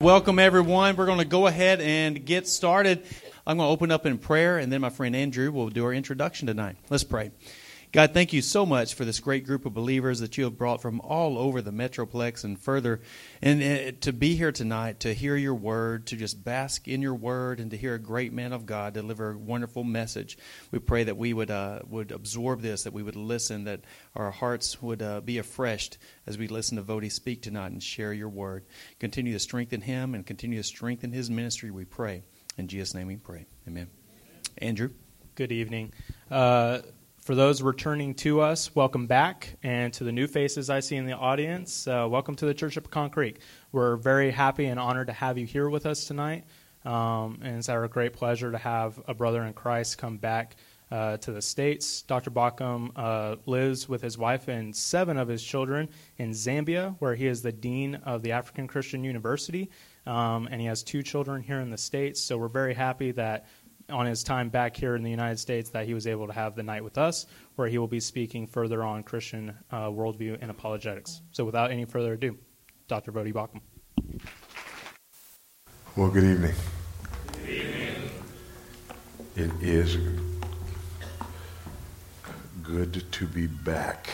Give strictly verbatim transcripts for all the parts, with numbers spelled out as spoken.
Welcome, everyone. We're going to go ahead and get started. I'm going to open up in prayer, and then my friend Andrew will do our introduction tonight. Let's pray. God, thank you so much for this great group of believers that you have brought from all over the Metroplex and further, and uh, to be here tonight, to hear your word, to just bask in your word, and to hear a great man of God deliver a wonderful message. We pray that we would uh, would absorb this, that we would listen, that our hearts would uh, be refreshed as we listen to Vody speak tonight and share your word. Continue to strengthen him and continue to strengthen his ministry, we pray. In Jesus' name we pray. Amen. Andrew? Good evening. Uh, For those returning to us, welcome back. And to the new faces I see in the audience, uh, welcome to the Church of Pecan Creek. We're very happy and honored to have you here with us tonight. Um, and it's our great pleasure to have a brother in Christ come back uh, to the States. Doctor Bauckham uh, lives with his wife and seven of his children in Zambia, where he is the dean of the African Christian University. Um, and he has two children here in the States. So we're very happy that on his time back here in the United States that he was able to have the night with us, where he will be speaking further on Christian uh, worldview and apologetics. So without any further ado, Doctor Vody Bauckham. Well, good evening. Good evening. It is good to be back.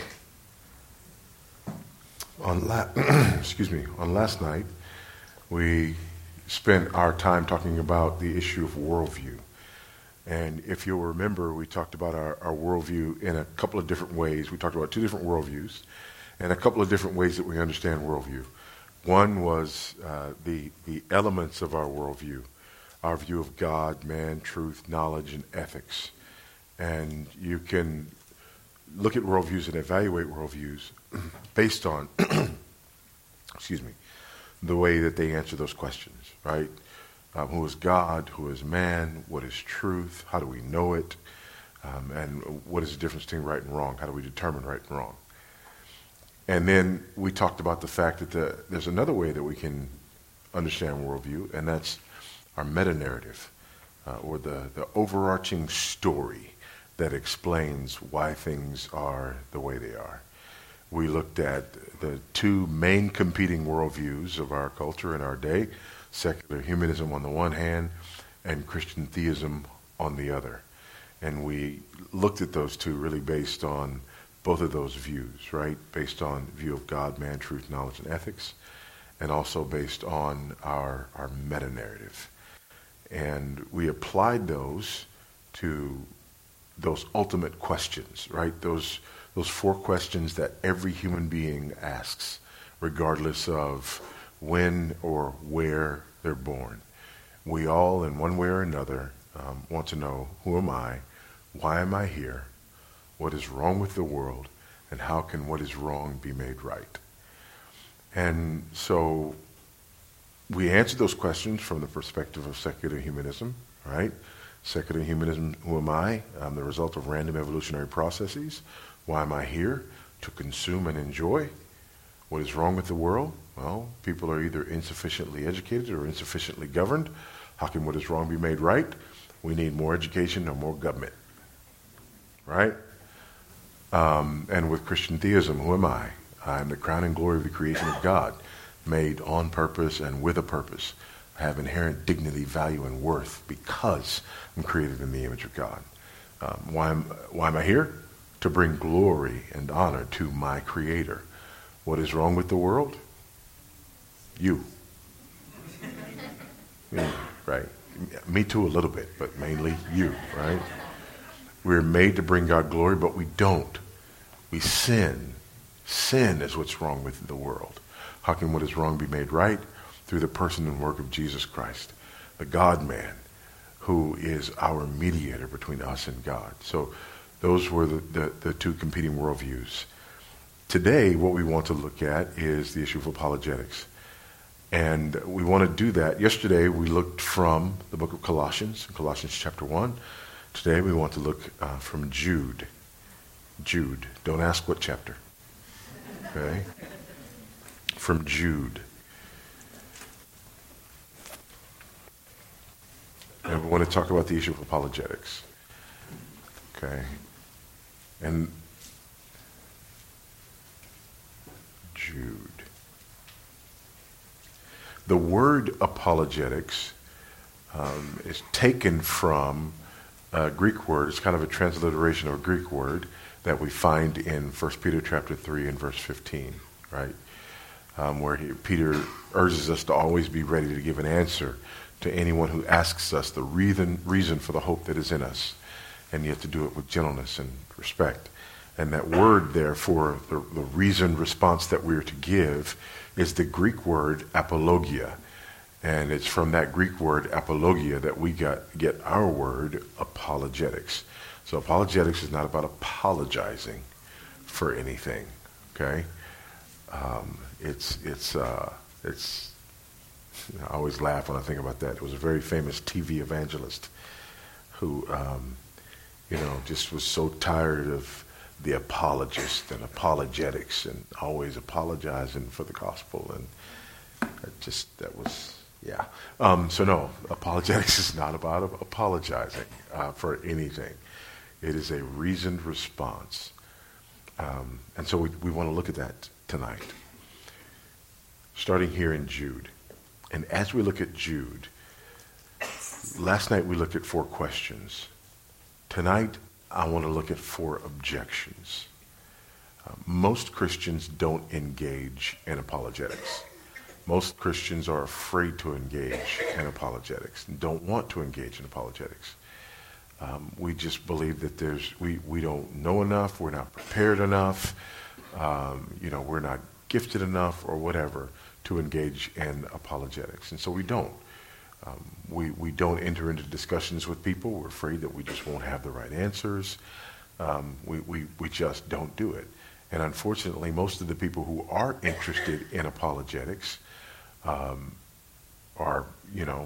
On la- excuse me. On last night, we spent our time talking about the issue of worldview. And if you'll remember, we talked about our, our worldview in a couple of different ways. We talked about two different worldviews and a couple of different ways that we understand worldview. One was uh, the, the elements of our worldview, our view of God, man, truth, knowledge, and ethics. And you can look at worldviews and evaluate worldviews based on, excuse me, the way that they answer those questions, right? Um, who is God? Who is man? What is truth? How do we know it? Um, and what is the difference between right and wrong? How do we determine right and wrong? And then we talked about the fact that the, there's another way that we can understand worldview, and that's our meta-narrative, uh, or the, the overarching story that explains why things are the way they are. We looked at the two main competing worldviews of our culture and our day, secular humanism on the one hand and Christian theism on the other. And we looked at those two really based on both of those views, right? Based on view of God, man, truth, knowledge, and ethics, and also based on our, our meta-narrative. And we applied those to those ultimate questions, right? Those those four questions that every human being asks, regardless of when or where they're born. We all, in one way or another, um, want to know, who am I? Why am I here? What is wrong with the world? And how can what is wrong be made right? And so we answered those questions from the perspective of secular humanism, right? Secular humanism, who am I? I'm the result of random evolutionary processes. Why am I here? To consume and enjoy. What is wrong with the world? Well, people are either insufficiently educated or insufficiently governed. How can what is wrong be made right? We need more education or more government, right? Um, and with Christian theism, who am I? I'm the crown and glory of the creation of God, made on purpose and with a purpose. I have inherent dignity, value, and worth because I'm created in the image of God. Um, why, am, why am I here? To bring glory and honor to my Creator. What is wrong with the world? You. Me, right? Me too a little bit, but mainly you, right? We're made to bring God glory, but we don't. We sin. Sin is what's wrong with the world. How can what is wrong be made right? Through the person and work of Jesus Christ, the God-man, who is our mediator between us and God. So those were the, the, the two competing worldviews. Today, what we want to look at is the issue of apologetics. And we want to do that. Yesterday, we looked from the book of Colossians, Colossians chapter one. Today, we want to look uh, from Jude. Jude. Don't ask what chapter. Okay? From Jude. And we want to talk about the issue of apologetics. Okay? And Jude. The word apologetics um, is taken from a Greek word. It's kind of a transliteration of a Greek word that we find in First Peter chapter three and verse fifteen, right? Um, where he, Peter urges us to always be ready to give an answer to anyone who asks us the reason, reason for the hope that is in us, and yet to do it with gentleness and respect. And that word there for the, the reasoned response that we are to give is the Greek word apologia. And it's from that Greek word apologia that we got get our word apologetics. So apologetics is not about apologizing for anything, okay? Um, it's, it's, uh, it's, I always laugh when I think about that. It was a very famous T V evangelist who, um, you know, just was so tired of the apologist and apologetics and always apologizing for the gospel. And it just, that was, yeah. Um, so no, apologetics is not about apologizing uh, for anything. It is a reasoned response. Um, and so we, we want to look at that tonight, starting here in Jude. And as we look at Jude, last night we looked at four questions. Tonight, I want to look at four objections. Uh, most Christians don't engage in apologetics. Most Christians are afraid to engage in apologetics and don't want to engage in apologetics. Um, we just believe that there's we, we don't know enough, we're not prepared enough, um, you know, we're not gifted enough or whatever to engage in apologetics. And so we don't. Um, we, we don't enter into discussions with people. We're afraid that we just won't have the right answers. Um, we, we, we just don't do it. And unfortunately, most of the people who are interested in apologetics um, are, you know,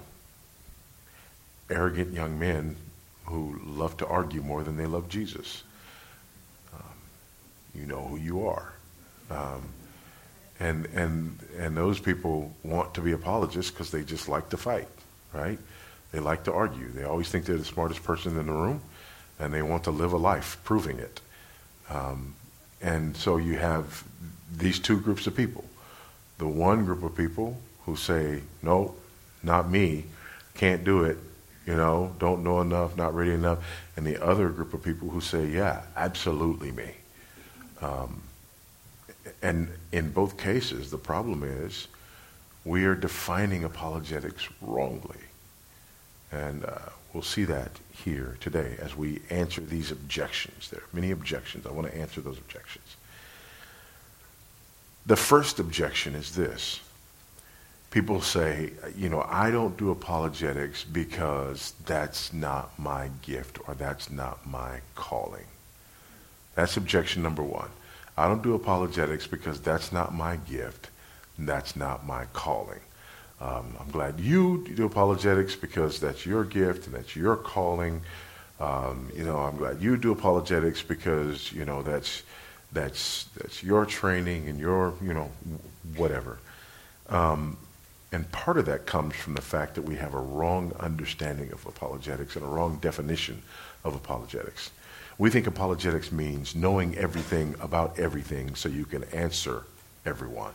arrogant young men who love to argue more than they love Jesus. Um, you know who you are. Um, and, and, and those people want to be apologists because they just like to fight. Right? They like to argue. They always think they're the smartest person in the room, and they want to live a life proving it. Um, and so you have these two groups of people. The one group of people who say, no, not me, can't do it, you know, don't know enough, not ready enough. And the other group of people who say, yeah, absolutely me. Um, and in both cases, the problem is, we are defining apologetics wrongly. And uh, we'll see that here today as we answer these objections. There are many objections. I want to answer those objections. The first objection is this. People say, you know, I don't do apologetics because that's not my gift or that's not my calling. That's objection number one. I don't do apologetics because that's not my gift. That's not my calling. Um, I'm glad you do apologetics because that's your gift and that's your calling. Um, you know, I'm glad you do apologetics because, you know, that's that's that's your training and your, you know, whatever. Um, and part of that comes from the fact that we have a wrong understanding of apologetics and a wrong definition of apologetics. We think apologetics means knowing everything about everything so you can answer everyone.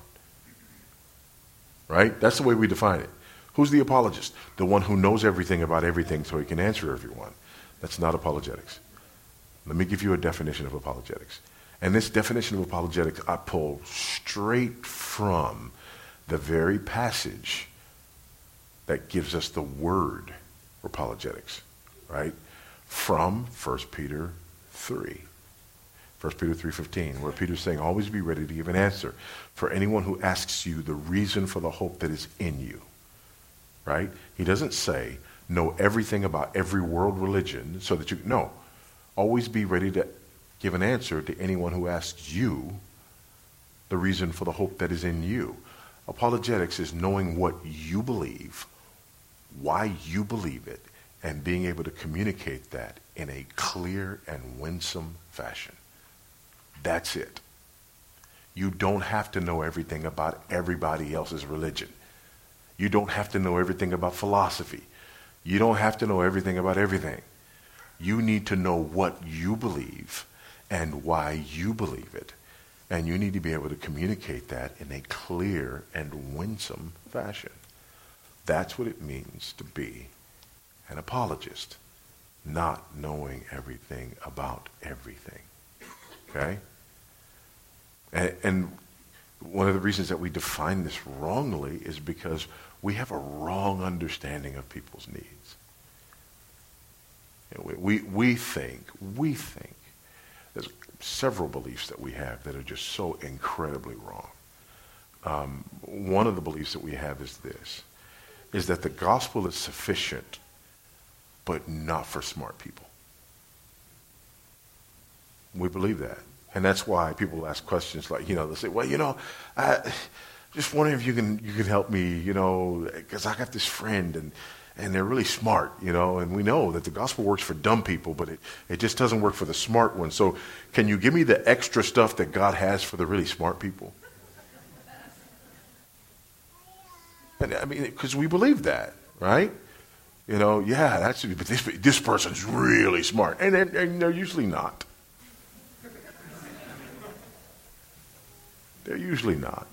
Right? That's the way we define it. Who's the apologist? The one who knows everything about everything so he can answer everyone. That's not apologetics. Let me give you a definition of apologetics. And this definition of apologetics I pull straight from the very passage that gives us the word apologetics, right? From First Peter three. First Peter three fifteen, where Peter's saying, always be ready to give an answer for anyone who asks you the reason for the hope that is in you. Right? He doesn't say, know everything about every world religion so that you, no. Always be ready to give an answer to anyone who asks you the reason for the hope that is in you. Apologetics is knowing what you believe, why you believe it, and being able to communicate that in a clear and winsome fashion. That's it. You don't have to know everything about everybody else's religion. You don't have to know everything about philosophy. You don't have to know everything about everything. You need to know what you believe and why you believe it. And you need to be able to communicate that in a clear and winsome fashion. That's what it means to be an apologist, not knowing everything about everything. Okay? And, and one of the reasons that we define this wrongly is because we have a wrong understanding of people's needs. You know, we, we, we think, we think, there's several beliefs that we have that are just so incredibly wrong. Um, one of the beliefs that we have is this, is that the gospel is sufficient, but not for smart people. We believe that. And that's why people ask questions like, you know, they'll say, well, you know, I just wondering if you can you can help me, you know, because I got this friend and and they're really smart, you know, and we know that the gospel works for dumb people, but it, it just doesn't work for the smart ones. So can you give me the extra stuff that God has for the really smart people? And I mean, because we believe that, right? You know, yeah, that's, but this, this person's really smart. And they're, and they're usually not. They're usually not.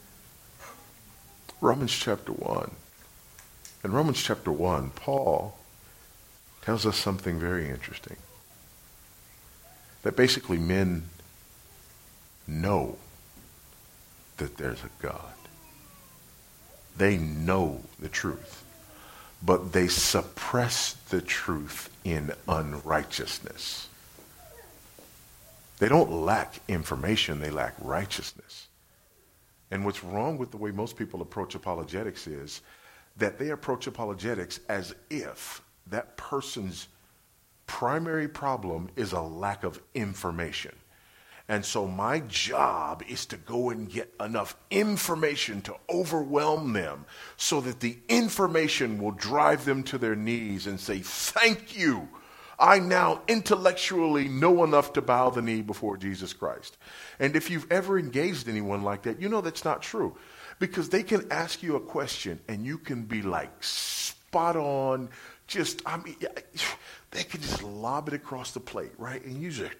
Romans chapter one. In Romans chapter one, Paul tells us something very interesting. That basically men know that there's a God. They know the truth, but they suppress the truth in unrighteousness. They don't lack information, they lack righteousness. And what's wrong with the way most people approach apologetics is that they approach apologetics as if that person's primary problem is a lack of information. And so my job is to go and get enough information to overwhelm them so that the information will drive them to their knees and say, thank you. I now intellectually know enough to bow the knee before Jesus Christ. And if you've ever engaged anyone like that, you know that's not true. Because they can ask you a question and you can be like spot on, just, I mean, they can just lob it across the plate, right? And you just,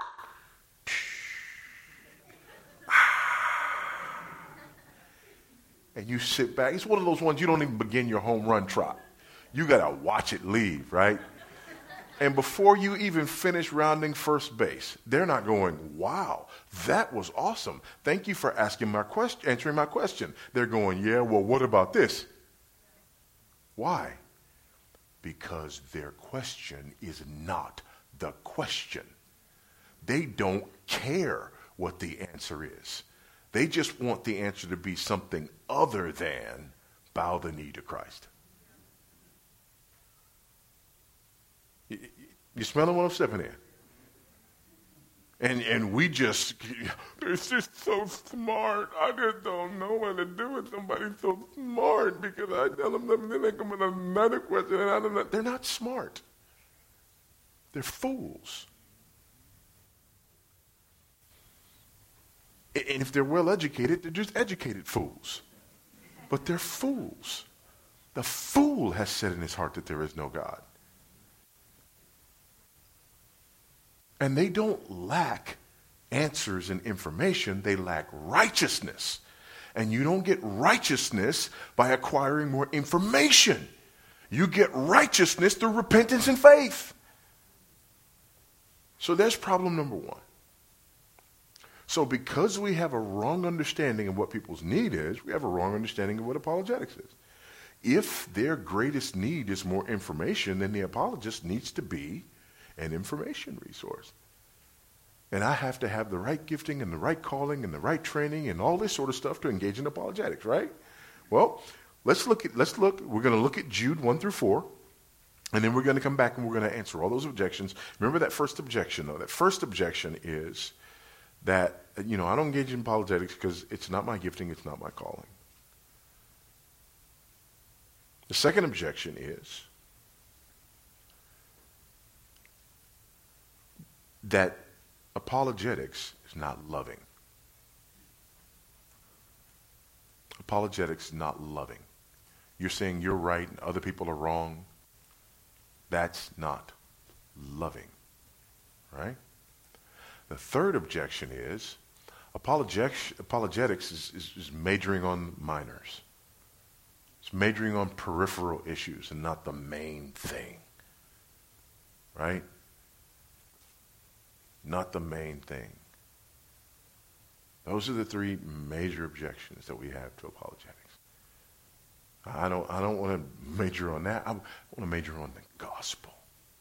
and you sit back. It's one of those ones you don't even begin your home run trot. You got to watch it leave, right? And before you even finish rounding first base, they're not going, wow, that was awesome. Thank you for asking my question, answering my question. They're going, yeah, well, what about this? Why? Because their question is not the question. They don't care what the answer is. They just want the answer to be something other than bow the knee to Christ. You smelling what I'm stepping in? And and we just, it's just so smart. I just don't know what to do with somebody so smart because I tell them something, then they come with another question, and I don't know. They're not smart. They're fools. And if they're well educated, they're just educated fools. But they're fools. The fool has said in his heart that there is no God. And they don't lack answers and information. They lack righteousness. And you don't get righteousness by acquiring more information. You get righteousness through repentance and faith. So there's problem number one. So because we have a wrong understanding of what people's need is, we have a wrong understanding of what apologetics is. If their greatest need is more information, then the apologist needs to be an information resource. And I have to have the right gifting and the right calling and the right training and all this sort of stuff to engage in apologetics, right? Well, let's look at, let's look, we're going to look at Jude one through four, and then we're going to come back and we're going to answer all those objections. Remember that first objection, though. That first objection is that, you know, I don't engage in apologetics because it's not my gifting, it's not my calling. The second objection is that apologetics is not loving. Apologetics is not loving. You're saying you're right and other people are wrong. That's not loving, right? The third objection is apologetics, apologetics is, is, is majoring on minors. It's majoring on peripheral issues and not the main thing. Right? Not the main thing. Those are the three major objections that we have to apologetics. I don't, I don't want to major on that. I want to major on the gospel.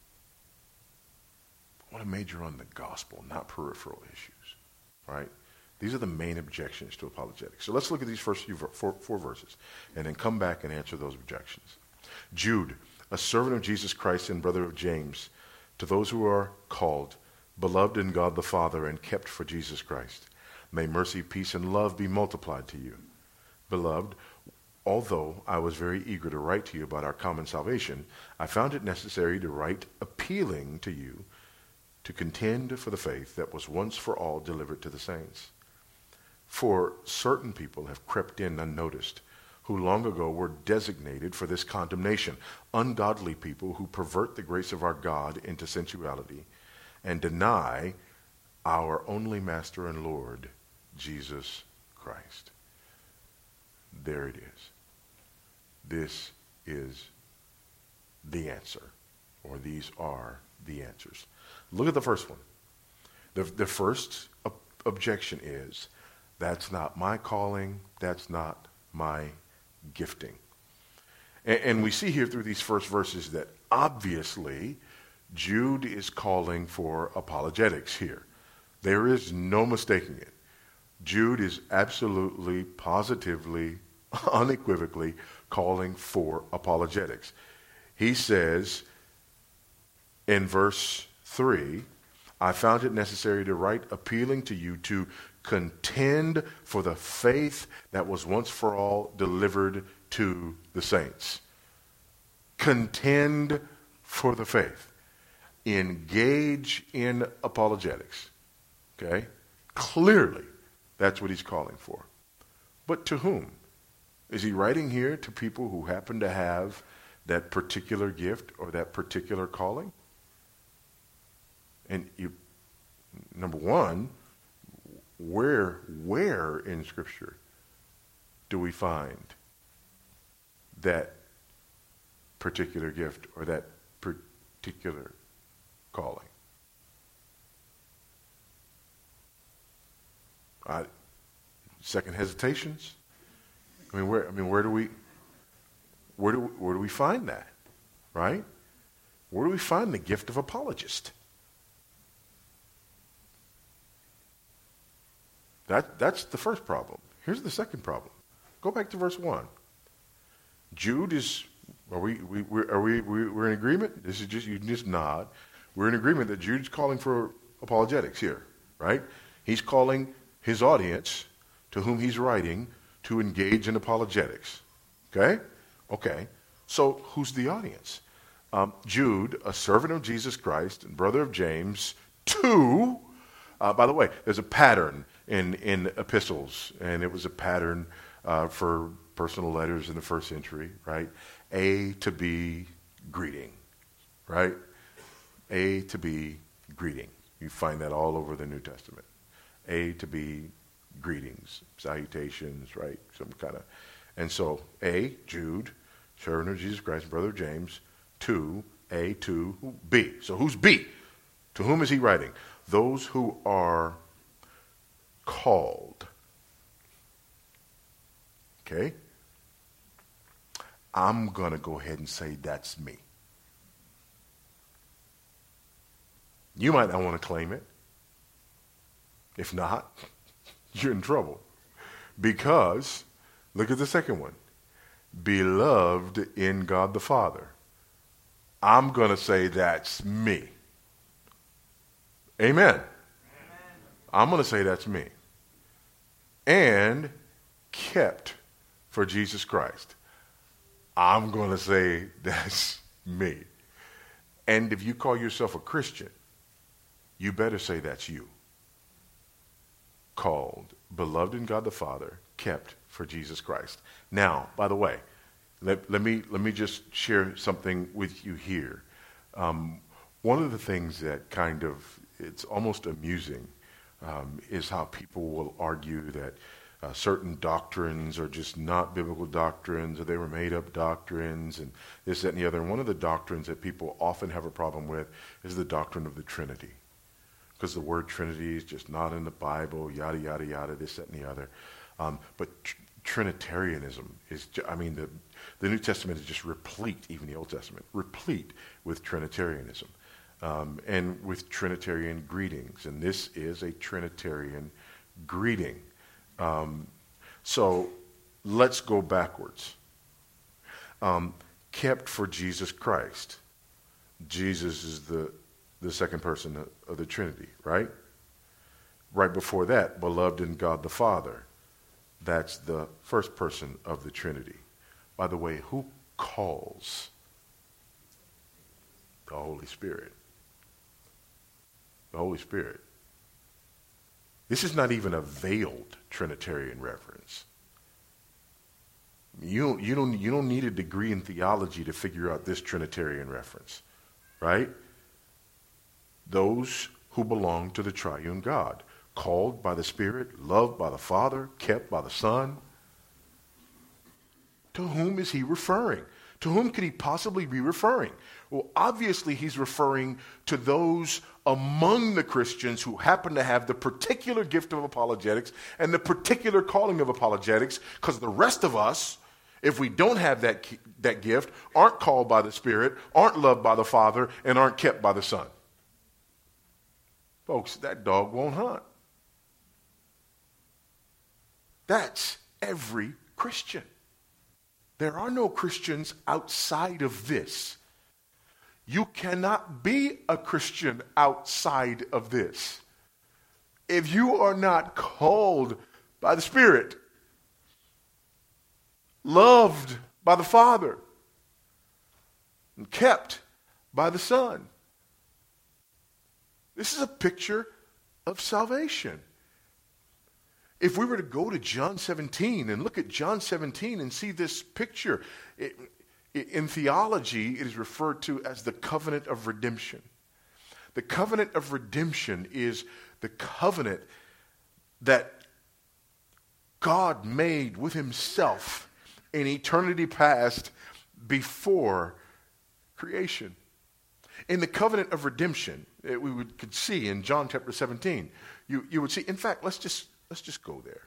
I want to major on the gospel, not peripheral issues. Right? These are the main objections to apologetics. So let's look at these first few four, four verses and then come back and answer those objections. Jude, a servant of Jesus Christ and brother of James, to those who are called, beloved in God the Father, and kept for Jesus Christ, may mercy, peace, and love be multiplied to you. Beloved, although I was very eager to write to you about our common salvation, I found it necessary to write appealing to you to contend for the faith that was once for all delivered to the saints. For certain people have crept in unnoticed, who long ago were designated for this condemnation, ungodly people who pervert the grace of our God into sensuality and deny our only Master and Lord, Jesus Christ. There it is. This is the answer, or these are the answers. Look at the first one. The, the first ob- objection is, that's not my calling, that's not my gifting. And, and we see here through these first verses that obviously Jude is calling for apologetics here. There is no mistaking it. Jude is absolutely, positively, unequivocally calling for apologetics. He says in verse three, I found it necessary to write appealing to you to contend for the faith that was once for all delivered to the saints. Contend for the faith. Engage in apologetics. Okay? Clearly, that's what he's calling for. But to whom? Is he writing here to people who happen to have that particular gift or that particular calling? And you, number one, where, where in Scripture do we find that particular gift or that particular calling? Uh, second hesitations? I mean, where? I mean, where do we, where do where do we find that? Right? Where do we find the gift of apologist? That that's the first problem. Here's the second problem. Go back to verse one. Jude is. Are we? we we're, are we? we we're in agreement. This is just you can just nod. We're in agreement that Jude's calling for apologetics here, right? He's calling his audience, to whom he's writing, to engage in apologetics. Okay? Okay. So who's the audience? Um, Jude, a servant of Jesus Christ and brother of James, to, uh, by the way, there's a pattern in, in epistles, and it was a pattern uh, for personal letters in the first century, right? A to B, greeting, right? A to B, greeting. You find that all over the New Testament. A to B, greetings, salutations, right? Some kind of, and so A, Jude, servant of Jesus Christ, brother of James. To A, to B. So who's B? To whom is he writing? Those who are called. Okay? I'm going to go ahead and say that's me. You might not want to claim it. If not, you're in trouble. Because, look at the second one. Beloved in God the Father. I'm going to say that's me. Amen. Amen. I'm going to say that's me. And kept for Jesus Christ. I'm going to say that's me. And if you call yourself a Christian, you better say that's you. Called, beloved in God the Father, kept for Jesus Christ. Now, by the way, let, let me let me just share something with you here. Um, one of the things that kind of, it's almost amusing, um, is how people will argue that uh, certain doctrines are just not biblical doctrines, or they were made up doctrines, and this, that, and the other. And one of the doctrines that people often have a problem with is the doctrine of the Trinity, because the word Trinity is just not in the Bible, yada, yada, yada, this, that, and the other. Um, but tr- Trinitarianism is, ju- I mean, the, the New Testament is just replete, even the Old Testament, replete with Trinitarianism. Um, and with Trinitarian greetings. And this is a Trinitarian greeting. Um, so let's go backwards. Um, kept for Jesus Christ. Jesus is the, the second person of the Trinity, right? Right before that, beloved in God the Father. That's the first person of the Trinity. By the way, who calls? The Holy Spirit. The Holy Spirit. This is not even a veiled Trinitarian reference. You don't, you don't, you don't need a degree in theology to figure out this Trinitarian reference, right? Those who belong to the triune God, called by the Spirit, loved by the Father, kept by the Son. To whom is he referring? To whom could he possibly be referring? Well, obviously he's referring to those among the Christians who happen to have the particular gift of apologetics and the particular calling of apologetics, because the rest of us, if we don't have that, that gift, aren't called by the Spirit, aren't loved by the Father, and aren't kept by the Son. Folks, that dog won't hunt. That's every Christian. There are no Christians outside of this. You cannot be a Christian outside of this. If you are not called by the Spirit, loved by the Father, and kept by the Son. This is a picture of salvation. If we were to go to John seventeen and look at John seventeen and see this picture, it, it, in theology, it is referred to as the covenant of redemption. The covenant of redemption is the covenant that God made with himself in eternity past before creation. In the covenant of redemption, we would, could see in John chapter seventeen, you, you would see, in fact, let's just Let's just go there.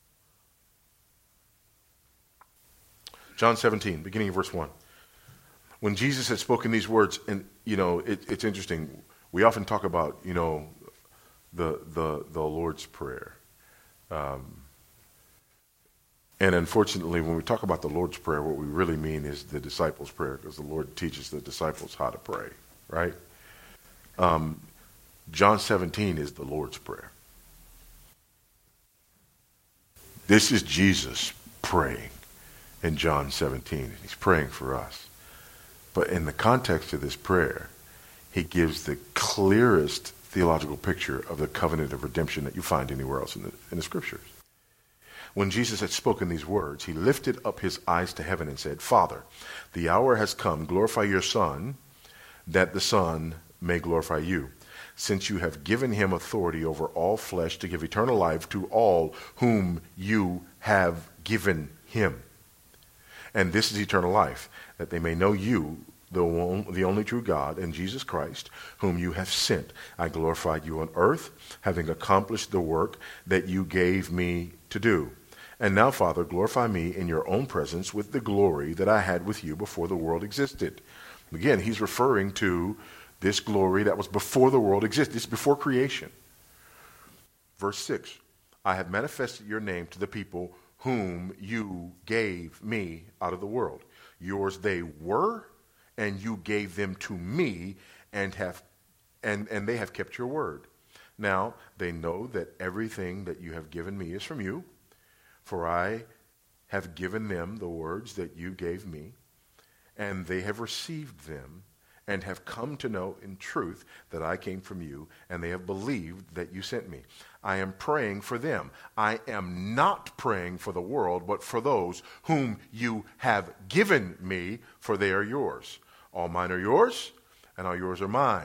John seventeen, beginning of verse one. When Jesus had spoken these words, and you know, it, it's interesting. We often talk about, you know, the the the Lord's Prayer, um, and unfortunately, when we talk about the Lord's Prayer, what we really mean is the disciples' prayer, because the Lord teaches the disciples how to pray, right? Um, John seventeen is the Lord's Prayer. This is Jesus praying in John seventeen. He's praying for us. But in the context of this prayer, he gives the clearest theological picture of the covenant of redemption that you find anywhere else in the, in the Scriptures. When Jesus had spoken these words, he lifted up his eyes to heaven and said, Father, the hour has come. Glorify your Son, that the Son may glorify you, since you have given him authority over all flesh to give eternal life to all whom you have given him. And this is eternal life, that they may know you, the, one, the only true God, and Jesus Christ, whom you have sent. I glorified you on earth, having accomplished the work that you gave me to do. And now, Father, glorify me in your own presence with the glory that I had with you before the world existed. Again, he's referring to this glory that was before the world existed. It's before creation. Verse six, I have manifested your name to the people whom you gave me out of the world. Yours they were, and you gave them to me, and have and, and they have kept your word. Now they know that everything that you have given me is from you, for I have given them the words that you gave me, and they have received them, and have come to know in truth that I came from you, and they have believed that you sent me. I am praying for them. I am not praying for the world, but for those whom you have given me, for they are yours. All mine are yours, and all yours are mine.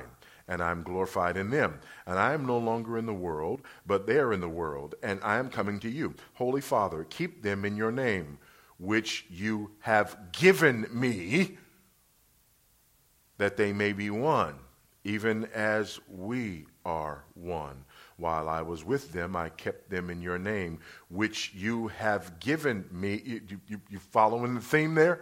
and I am glorified in them. And I am no longer in the world, but they are in the world, and I am coming to you. Holy Father, keep them in your name, which you have given me, that they may be one, even as we are one. While I was with them, I kept them in your name, which you have given me. You, you, you following the theme there?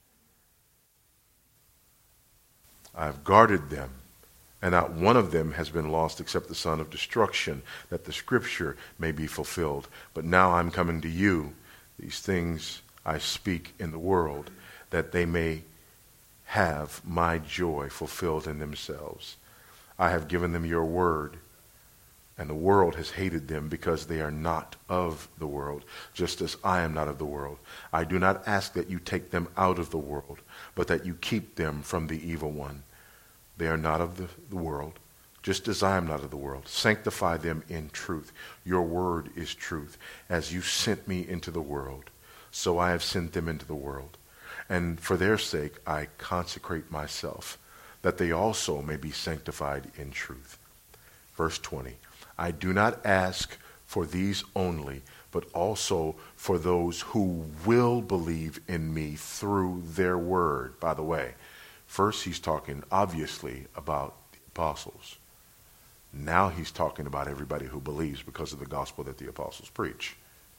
I've guarded them, and not one of them has been lost except the son of destruction, that the scripture may be fulfilled. But now I'm coming to you. These things I speak in the world, that they may have my joy fulfilled in themselves. I have given them your word, and the world has hated them because they are not of the world, just as I am not of the world. I do not ask that you take them out of the world, but that you keep them from the evil one. They are not of the, the world, just as I am not of the world. Sanctify them in truth. Your word is truth. As you sent me into the world, so I have sent them into the world. And for their sake I consecrate myself, that they also may be sanctified in truth. Verse twenty, I do not ask for these only, but also for those who will believe in me through their word. By the way, first he's talking obviously about the apostles. Now he's talking about everybody who believes because of the gospel that the apostles preach.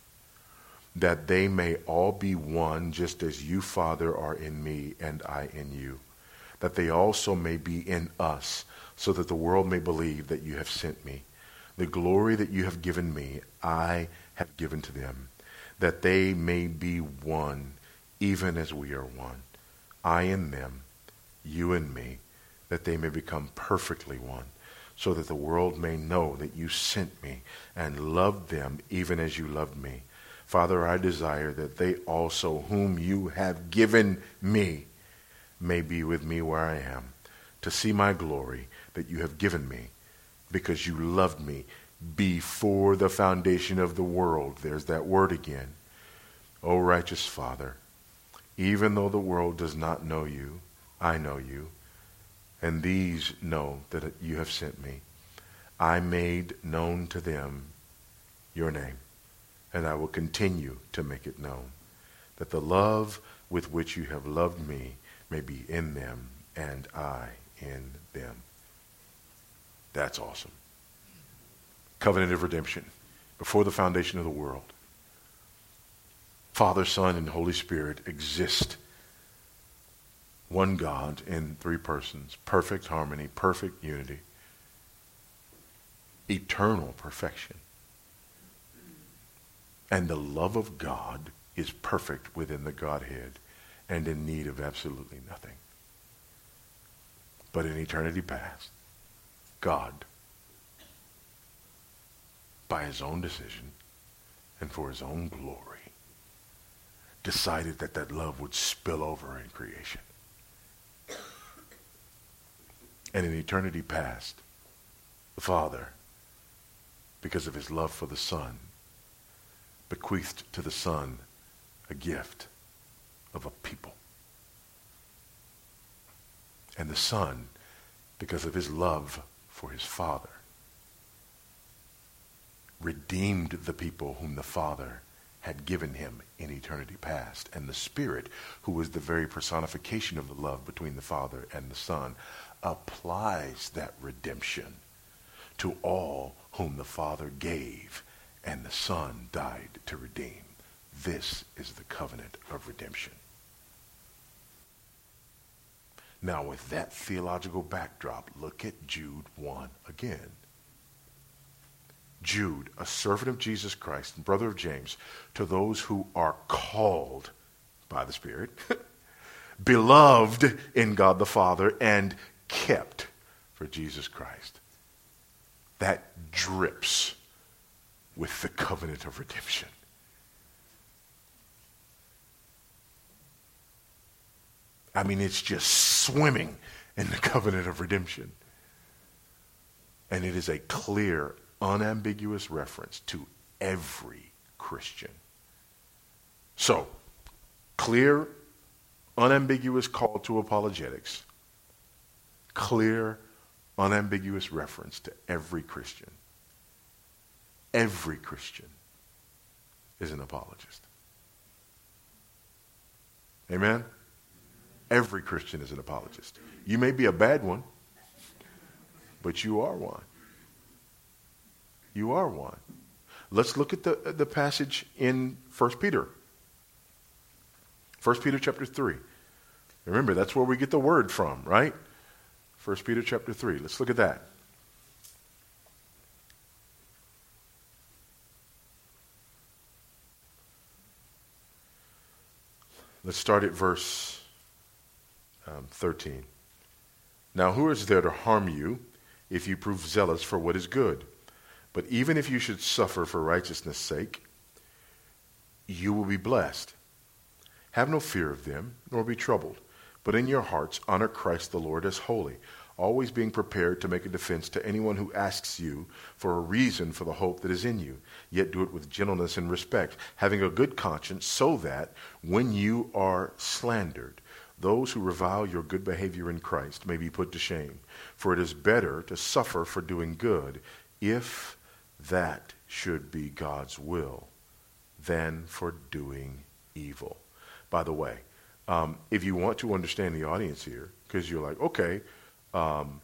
That they may all be one, just as you, Father, are in me and I in you. That they also may be in us, so that the world may believe that you have sent me. The glory that you have given me, I have given to them, that they may be one, even as we are one. I in them, you in me, that they may become perfectly one, so that the world may know that you sent me and loved them even as you loved me. Father, I desire that they also, whom you have given me, may be with me where I am, to see my glory that you have given me, because you loved me before the foundation of the world. There's that word again. O righteous Father, even though the world does not know you, I know you, and these know that you have sent me. I made known to them your name, and I will continue to make it known, that the love with which you have loved me may be in them, and I in them. That's awesome. Covenant of redemption. Before the foundation of the world, Father, Son, and Holy Spirit exist. One God in three persons. Perfect harmony, perfect unity. Eternal perfection. And the love of God is perfect within the Godhead and in need of absolutely nothing. But in eternity past, God, by his own decision and for his own glory, decided that that love would spill over in creation. And in eternity past, the Father, because of his love for the Son, bequeathed to the Son a gift of a people. And the Son, because of his love for his Father, redeemed the people whom the Father had given him in eternity past. And the Spirit, who was the very personification of the love between the Father and the Son, applies that redemption to all whom the Father gave and the Son died to redeem. This is the covenant of redemption. Now, with that theological backdrop, look at Jude one again. Jude, a servant of Jesus Christ and brother of James, to those who are called by the Spirit, beloved in God the Father, and kept for Jesus Christ. That drips with the covenant of redemption. I mean, it's just swimming in the covenant of redemption. And it is a clear, unambiguous reference to every Christian. So, clear, unambiguous call to apologetics. Clear, unambiguous reference to every Christian. Every Christian is an apologist. Amen? Every Christian is an apologist. You may be a bad one, but you are one. You are one. Let's look at the, the passage in First Peter. First Peter chapter three. Remember, that's where we get the word from, right? First Peter chapter three. Let's look at that. Let's start at verse um, thirteen. Now, who is there to harm you if you prove zealous for what is good? But even if you should suffer for righteousness' sake, you will be blessed. Have no fear of them, nor be troubled, but in your hearts honor Christ the Lord as holy, always being prepared to make a defense to anyone who asks you for a reason for the hope that is in you, yet do it with gentleness and respect, having a good conscience, so that when you are slandered, those who revile your good behavior in Christ may be put to shame. For it is better to suffer for doing good, if that should be God's will, than for doing evil. By the way, um, if you want to understand the audience here, because you're like, okay, um,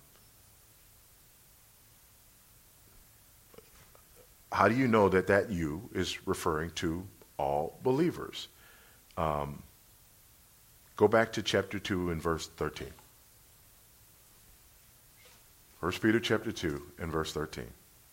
how do you know that that you is referring to all believers? Um, go back to chapter two and verse thirteen. First Peter chapter two and verse thirteen.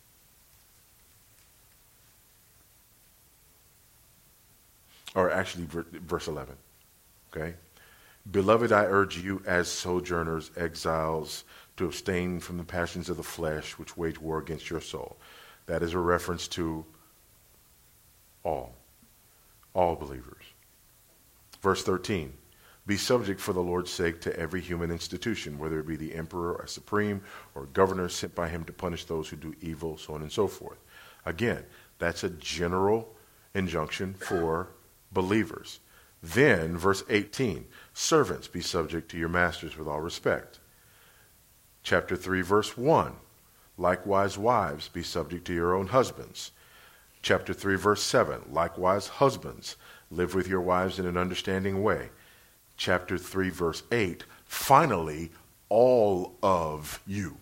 Or actually, verse eleven. Okay? Beloved, I urge you as sojourners, exiles, to abstain from the passions of the flesh which wage war against your soul. That is a reference to all. All believers. Verse thirteen. Be subject for the Lord's sake to every human institution, whether it be the emperor or supreme or governor sent by him to punish those who do evil, so on and so forth. Again, that's a general injunction for believers. Then, verse eighteen, servants, be subject to your masters with all respect. Chapter three, verse one, likewise wives, be subject to your own husbands. Chapter three, verse seven, likewise husbands, live with your wives in an understanding way. Chapter three, verse eight, finally, all of you.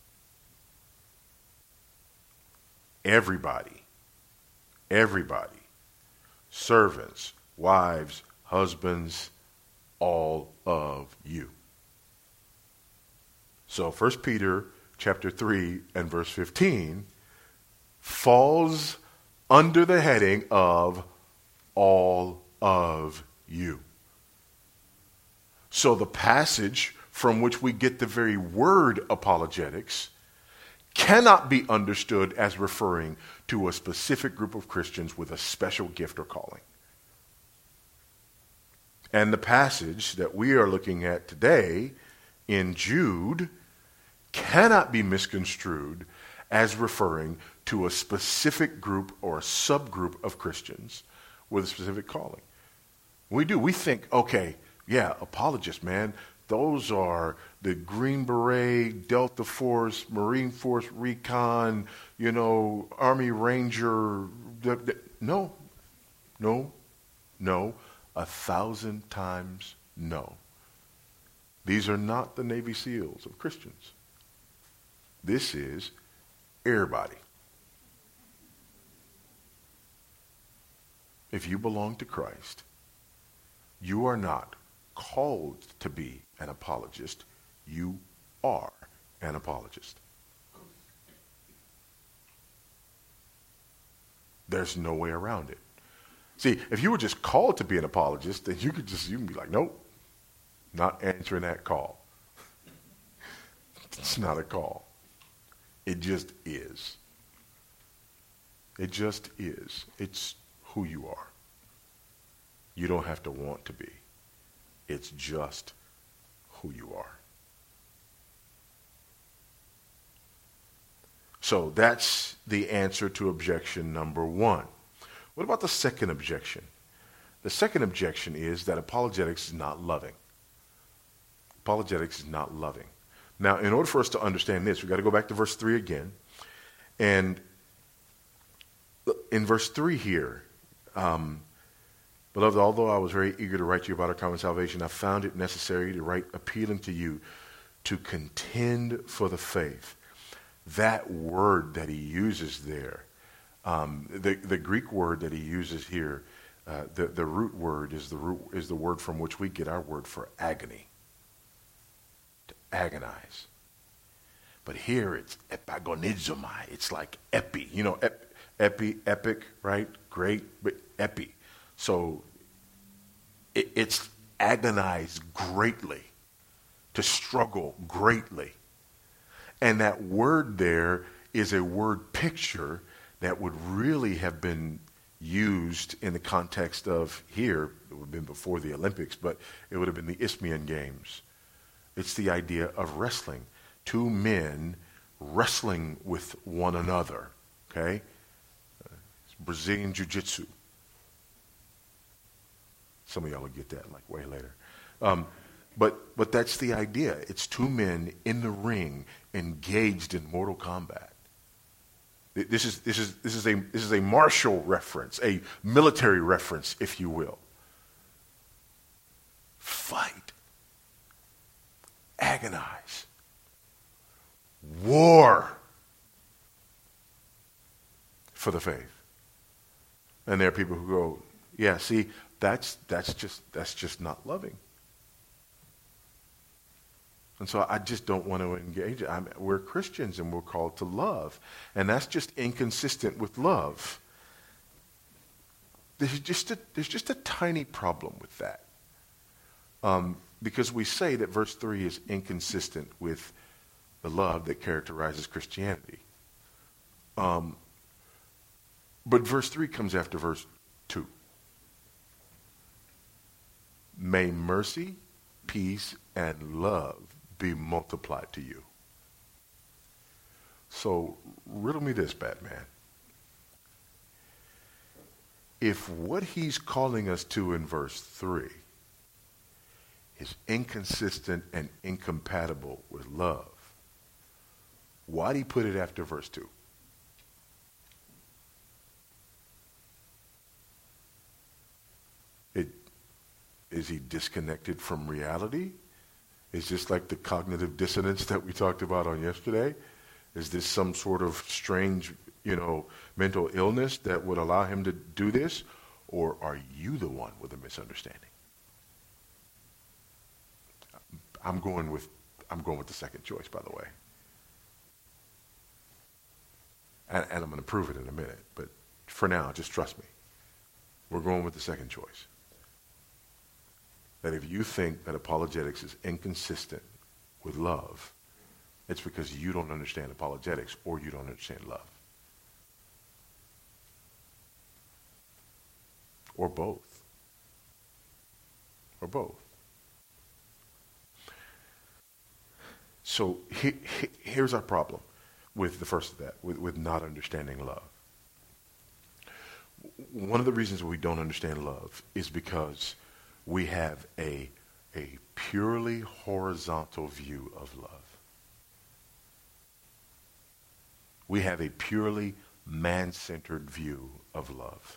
Everybody. Everybody. Servants, wives, husbands, all of you. So First Peter chapter three and verse fifteen falls under the heading of all of you. So the passage from which we get the very word apologetics cannot be understood as referring to a specific group of Christians with a special gift or calling. And the passage that we are looking at today in Jude cannot be misconstrued as referring to a specific group or a subgroup of Christians with a specific calling. We do. We think, okay, yeah, apologists, man. Those are the Green Beret, Delta Force, Marine Force Recon, you know, Army Ranger. No, no, no. A thousand times no. These are not the Navy SEALs of Christians. This is everybody. If you belong to Christ, you are not called to be an apologist. You are an apologist. There's no way around it. See, if you were just called to be an apologist, then you could just, you can be like, nope, not answering that call. It's not a call. It just is. It just is. It's who you are. You don't have to want to be. It's just who you are. So that's the answer to objection number one. What about the second objection? The second objection is that apologetics is not loving. Apologetics is not loving. Now, in order for us to understand this, we've got to go back to verse three again. And in verse three here, um, beloved, although I was very eager to write to you about our common salvation, I found it necessary to write appealing to you to contend for the faith. That word that he uses there, um, the, the Greek word that he uses here, uh, the, the root word is the root, is the word from which we get our word for agony. To agonize. But here it's epagonizomai. It's like epi. You know, ep, epi, epic, right? Great, but epi. So it, it's agonize greatly, to struggle greatly. And that word there is a word picture that would really have been used in the context of here, it would have been before the Olympics, but it would have been the Isthmian Games. It's the idea of wrestling. Two men wrestling with one another, okay? Uh, it's Brazilian Jiu-Jitsu. Some of y'all will get that like way later. Um, but but that's the idea. It's two men in the ring engaged in mortal combat. This is this is this is a this is a martial reference, a military reference, if you will. Fight. Agonize. War for the faith. And there are people who go, yeah, see, that's that's just that's just not loving. And so I just don't want to engage. I'm, we're Christians and we're called to love. And that's just inconsistent with love. There's just a, there's just a tiny problem with that. Um, because we say that verse three is inconsistent with the love that characterizes Christianity. Um, but verse three comes after verse two. May mercy, peace, and love be multiplied to you. So, riddle me this, Batman. If what he's calling us to in verse three is inconsistent and incompatible with love, why'd he put it after verse two? It, is he disconnected from reality? Is this like the cognitive dissonance that we talked about on yesterday? Is this some sort of strange, you know, mental illness that would allow him to do this? Or are you the one with a misunderstanding? I'm going with I'm going with the second choice, by the way. And, and I'm going to prove it in a minute. But for now, just trust me. We're going with the second choice. That if you think that apologetics is inconsistent with love, it's because you don't understand apologetics or you don't understand love. Or both. Or both. So he, he, here's our problem with the first of that, with, with not understanding love. One of the reasons we don't understand love is because we have a, a purely horizontal view of love. We have a purely man-centered view of love.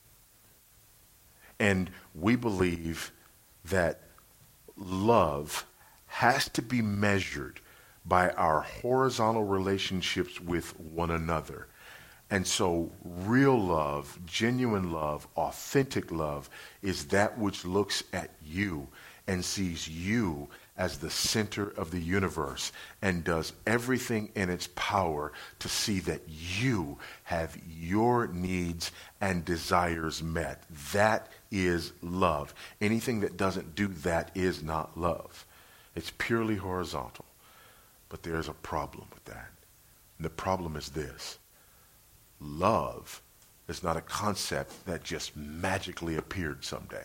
And we believe that love has to be measured by our horizontal relationships with one another. And so real love, genuine love, authentic love is that which looks at you and sees you as the center of the universe and does everything in its power to see that you have your needs and desires met. That is love. Anything that doesn't do that is not love. It's purely horizontal. But there's a problem with that. And the problem is this. Love is not a concept that just magically appeared someday.